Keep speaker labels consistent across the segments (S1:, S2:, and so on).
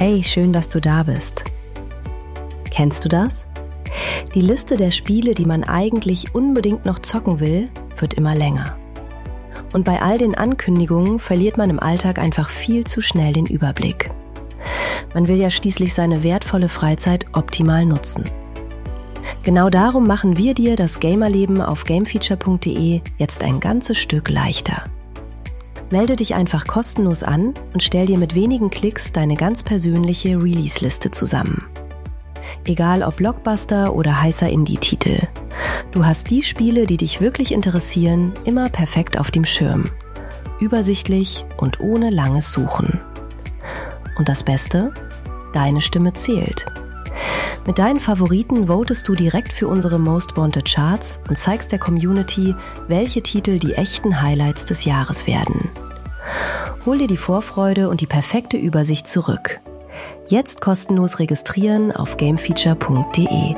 S1: Hey, schön, dass du da bist. Kennst du das? Die Liste der Spiele, die man eigentlich unbedingt noch zocken will, wird immer länger. Und bei all den Ankündigungen verliert man im Alltag einfach viel zu schnell den Überblick. Man will ja schließlich seine wertvolle Freizeit optimal nutzen. Genau darum machen wir dir das Gamerleben auf gamefeature.de jetzt ein ganzes Stück leichter. Melde dich einfach kostenlos an und stell dir mit wenigen Klicks deine ganz persönliche Release-Liste zusammen. Egal ob Blockbuster oder heißer Indie-Titel. Du hast die Spiele, die dich wirklich interessieren, immer perfekt auf dem Schirm. Übersichtlich und ohne langes Suchen. Und das Beste? Deine Stimme zählt. Mit deinen Favoriten votest du direkt für unsere Most Wanted Charts und zeigst der Community, welche Titel die echten Highlights des Jahres werden. Hol dir die Vorfreude und die perfekte Übersicht zurück. Jetzt kostenlos registrieren auf gamefeature.de.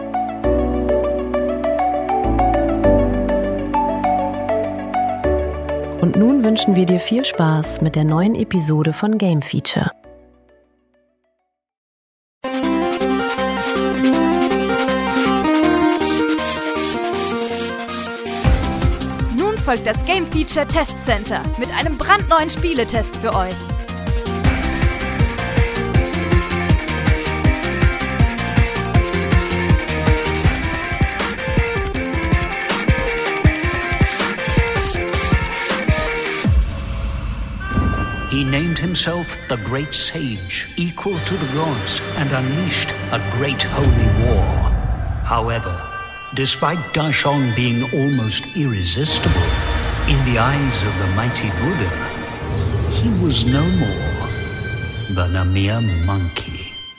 S1: Und nun wünschen wir dir viel Spaß mit der neuen Episode von Game Feature.
S2: Folgt das Game Feature Test Center mit einem brandneuen Spieletest für euch.
S3: He named himself the Great Sage, equal to the gods, and unleashed a great holy war. However, despite Dashong being almost irresistible, in the eyes of the mighty Buddha, he was no more than a mere monkey.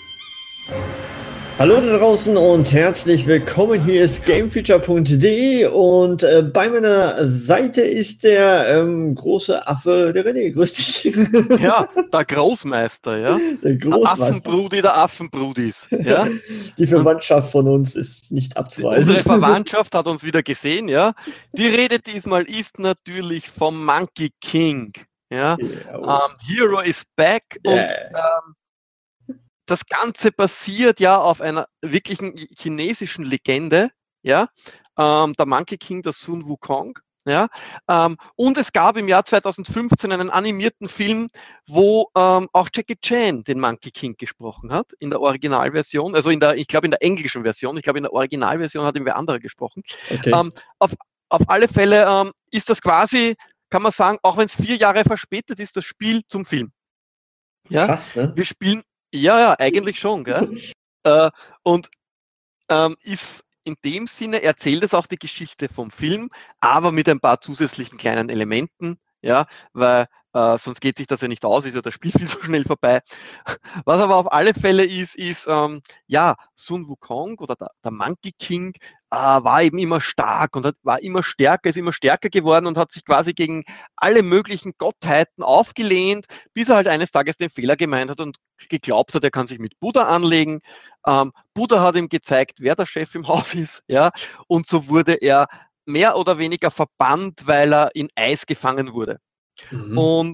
S4: Hallo da draußen und herzlich willkommen. Hier ist gamefeature.de und bei meiner Seite ist der große Affe, der René. Grüß dich.
S5: Ja, der Großmeister, ja. Der Großmeister. Der Affenbrudi der Affenbrudis. Ja?
S4: Die Verwandtschaft von uns ist nicht abzuweisen.
S5: Unsere Verwandtschaft hat uns wieder gesehen, ja. Die Rede diesmal ist natürlich vom Monkey King. Ja. Hero is back und das Ganze basiert ja auf einer wirklichen chinesischen Legende, ja, der Monkey King, der Sun Wukong, ja, und es gab im Jahr 2015 einen animierten Film, wo auch Jackie Chan den Monkey King gesprochen hat, in der Originalversion, also ich glaube in der englischen Version, ich glaube in der Originalversion hat ihn wer anderer gesprochen. Okay. Auf alle Fälle ist das quasi, kann man sagen, auch wenn es 4 Jahre verspätet ist, das Spiel zum Film. Ja? Krass, ne? Wir spielen ja, eigentlich schon, gell? Und ist in dem Sinne, erzählt es auch die Geschichte vom Film, aber mit ein paar zusätzlichen kleinen Elementen, ja, weil sonst geht sich das ja nicht aus, ist ja das Spiel viel zu schnell vorbei. Was aber auf alle Fälle ist Sun Wukong oder der Monkey King war eben immer stark und war immer stärker, ist immer stärker geworden und hat sich quasi gegen alle möglichen Gottheiten aufgelehnt, bis er halt eines Tages den Fehler gemeint hat und geglaubt hat, er kann sich mit Buddha anlegen. Buddha hat ihm gezeigt, wer der Chef im Haus ist, ja, und so wurde er mehr oder weniger verbannt, weil er in Eis gefangen wurde. Mhm. Und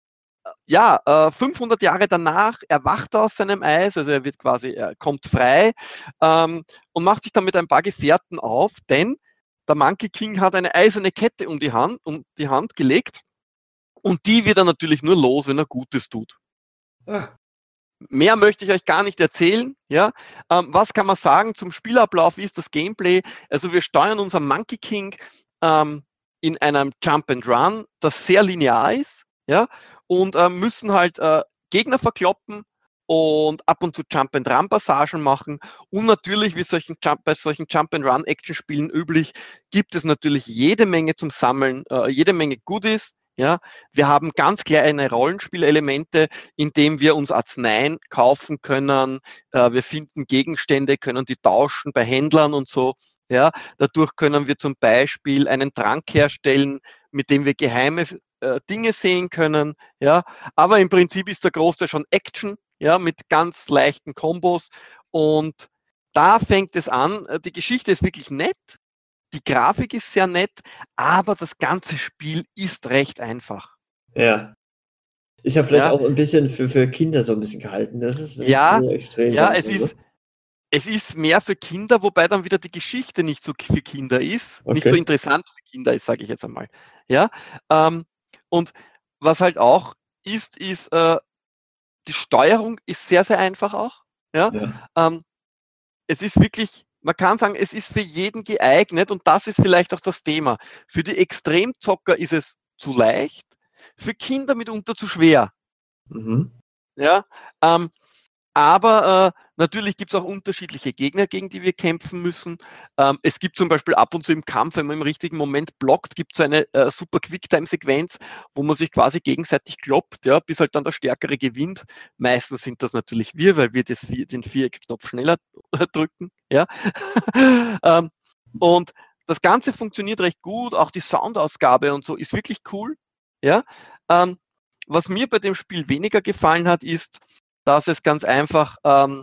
S5: 500 Jahre danach erwacht er aus seinem Eis, also er kommt frei und macht sich dann mit ein paar Gefährten auf, denn der Monkey King hat eine eiserne Kette um die Hand gelegt und die wird er natürlich nur los, wenn er Gutes tut. Mehr möchte ich euch gar nicht erzählen. Ja? Was kann man sagen zum Spielablauf, wie ist das Gameplay? Also wir steuern unseren Monkey King in einem Jump and Run, das sehr linear ist, ja, und müssen halt Gegner verkloppen und ab und zu Jump and Run Passagen machen. Und natürlich, wie bei solchen Jump and Run Action-Spielen üblich, gibt es natürlich jede Menge zum Sammeln, jede Menge Goodies. Ja, wir haben ganz kleine Rollenspielelemente, indem wir uns Arzneien kaufen können. Wir finden Gegenstände, können die tauschen bei Händlern und so. Ja, dadurch können wir zum Beispiel einen Trank herstellen, mit dem wir geheime Dinge sehen können. Ja, aber im Prinzip ist der Großteil schon Action, ja, mit ganz leichten Kombos. Und da fängt es an. Die Geschichte ist wirklich nett. Die Grafik ist sehr nett, aber das ganze Spiel ist recht einfach.
S4: Ja. Ist ja vielleicht auch ein bisschen für Kinder so ein bisschen gehalten. Das ist extrem.
S5: Ja, es ist mehr für Kinder, wobei dann wieder die Geschichte nicht so für Kinder ist, nicht so interessant für Kinder ist, sage ich jetzt einmal. Ja, und was halt auch ist, die Steuerung ist sehr, sehr einfach auch. Ja, es ist wirklich, man kann sagen, es ist für jeden geeignet und das ist vielleicht auch das Thema. Für die Extremzocker ist es zu leicht, für Kinder mitunter zu schwer. Ja, aber natürlich gibt es auch unterschiedliche Gegner, gegen die wir kämpfen müssen. Es gibt zum Beispiel ab und zu im Kampf, wenn man im richtigen Moment blockt, gibt es eine super Quicktime-Sequenz, wo man sich quasi gegenseitig kloppt, ja, bis halt dann der Stärkere gewinnt. Meistens sind das natürlich wir, weil wir den Viereck-Knopf schneller drücken. Ja. Und das Ganze funktioniert recht gut, auch die Soundausgabe und so ist wirklich cool. Ja. Was mir bei dem Spiel weniger gefallen hat, ist, dass es ganz einfach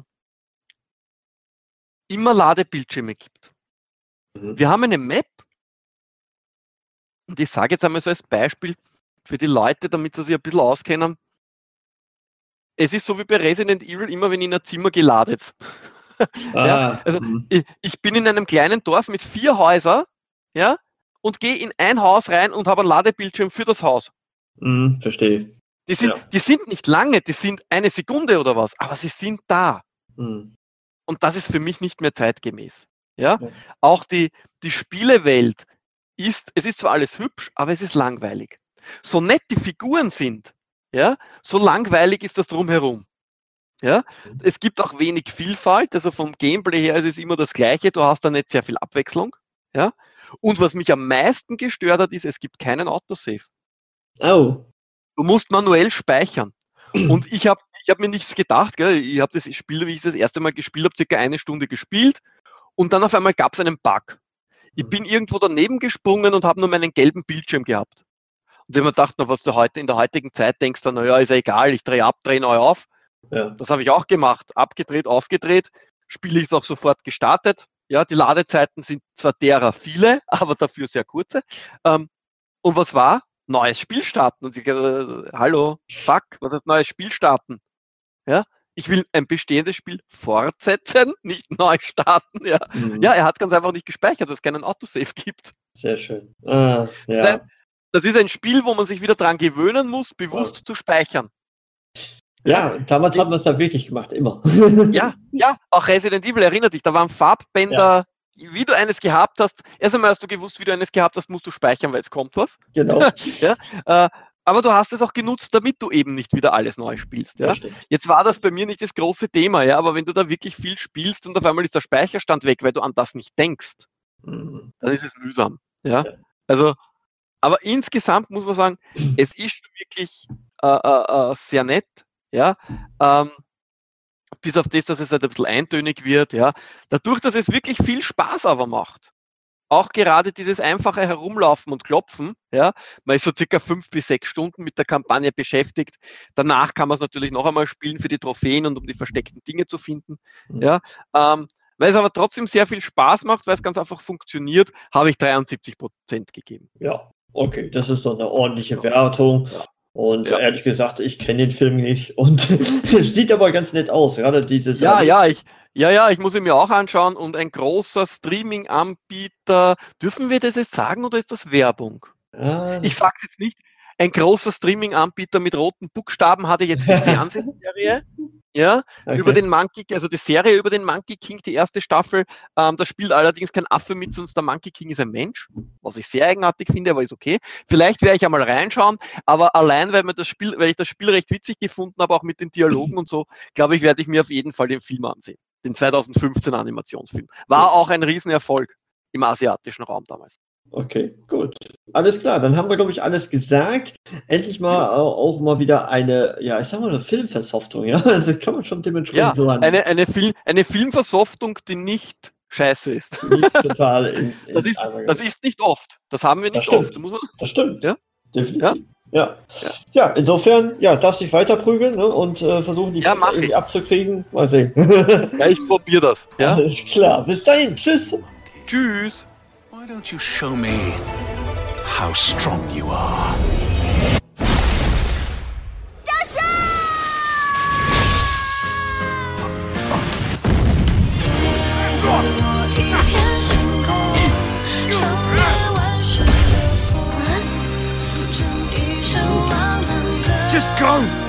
S5: immer Ladebildschirme gibt. Wir haben eine Map und ich sage jetzt einmal so als Beispiel für die Leute, damit sie sich ein bisschen auskennen. Es ist so wie bei Resident Evil, immer wenn ich in ein Zimmer geladet. Ich bin in einem kleinen Dorf mit 4 Häusern, ja, und gehe in ein Haus rein und habe einen Ladebildschirm für das Haus.
S4: Verstehe.
S5: Die sind nicht lange, die sind 1 Sekunde oder was, aber sie sind da. Und das ist für mich nicht mehr zeitgemäß. Ja? Auch die Spielewelt es ist zwar alles hübsch, aber es ist langweilig. So nett die Figuren sind, ja, so langweilig ist das drumherum. Ja? Es gibt auch wenig Vielfalt, also vom Gameplay her ist es immer das Gleiche, du hast da nicht sehr viel Abwechslung. Ja? Und was mich am meisten gestört hat, ist, es gibt keinen Autosave.
S4: Oh.
S5: Du musst manuell speichern. Und ich hab mir nichts gedacht. Gell? Ich habe das Spiel, wie ich es das erste Mal gespielt habe, circa 1 Stunde gespielt. Und dann auf einmal gab es einen Bug. Ich bin irgendwo daneben gesprungen und habe nur meinen gelben Bildschirm gehabt. Und wenn man dachte, was du heute in der heutigen Zeit denkst, dann, naja, ist ja egal, ich drehe ab, drehe neu auf. Ja. Das habe ich auch gemacht. Abgedreht, aufgedreht. Spiel ist auch sofort gestartet. Ja, die Ladezeiten sind zwar derer viele, aber dafür sehr kurze. Und was war? Neues Spiel starten. Und ich hallo, fuck, was heißt neues Spiel starten? Ja, ich will ein bestehendes Spiel fortsetzen, nicht neu starten. Ja, ja, er hat ganz einfach nicht gespeichert, weil es keinen Autosave gibt.
S4: Sehr schön.
S5: Das heißt, das ist ein Spiel, wo man sich wieder dran gewöhnen muss, bewusst zu speichern.
S4: Ja, damals haben wir es ja wirklich gemacht, immer.
S5: Ja, auch Resident Evil, erinnert dich, da waren Farbbänder, wie du eines gehabt hast. Erst einmal hast du gewusst, wie du eines gehabt hast, musst du speichern, weil es kommt was.
S4: Genau.
S5: Ja, aber du hast es auch genutzt, damit du eben nicht wieder alles neu spielst. Ja? Jetzt war das bei mir nicht das große Thema, ja, aber wenn du da wirklich viel spielst und auf einmal ist der Speicherstand weg, weil du an das nicht denkst, dann ist es mühsam. Ja? Also, aber insgesamt muss man sagen, es ist wirklich sehr nett. Ja? Bis auf das, dass es halt ein bisschen eintönig wird. Ja? Dadurch, dass es wirklich viel Spaß aber macht. Auch gerade dieses einfache Herumlaufen und Klopfen, ja, man ist so circa 5 bis 6 Stunden mit der Kampagne beschäftigt. Danach kann man es natürlich noch einmal spielen für die Trophäen und um die versteckten Dinge zu finden. Ja, weil es aber trotzdem sehr viel Spaß macht, weil es ganz einfach funktioniert, habe ich 73% gegeben.
S4: Ja, okay, das ist so eine ordentliche Wertung. Und ehrlich gesagt, ich kenne den Film nicht und sieht aber ganz nett aus, gerade diese... ich muss ihn mir auch anschauen und ein großer Streaming-Anbieter, dürfen wir das jetzt sagen oder ist das Werbung? Ich sage es jetzt nicht, ein großer Streaming-Anbieter mit roten Buchstaben hatte jetzt die Fernsehserie, über den Monkey, also die Serie über den Monkey King, die erste Staffel, da spielt allerdings kein Affe mit, sonst der Monkey King ist ein Mensch, was ich sehr eigenartig finde, aber ist okay. Vielleicht werde ich einmal reinschauen, aber allein, weil ich das Spiel recht witzig gefunden habe, auch mit den Dialogen und so, glaube ich, werde ich mir auf jeden Fall den Film ansehen. Den 2015 Animationsfilm. War auch ein Riesenerfolg im asiatischen Raum damals. Okay, gut. Alles klar, dann haben wir, glaube ich, alles gesagt. Endlich mal auch mal wieder eine, ich sag mal, eine Filmversoftung, ja? Das kann man schon dementsprechend so an.
S5: Eine Filmversoftung, die nicht scheiße ist.
S4: Nicht total
S5: das ist nicht oft. Das haben wir nicht oft.
S4: Das stimmt. Ja? Definitiv. Ja, insofern, darfst dich weiter prügeln, ne? Und versuchen, die Kinder irgendwie abzukriegen. Mal sehen.
S5: Ja, ich probiere das. Ja?
S4: Alles klar. Bis dahin. Tschüss.
S5: Tschüss.
S3: Why don't you show me how strong you are? Just go!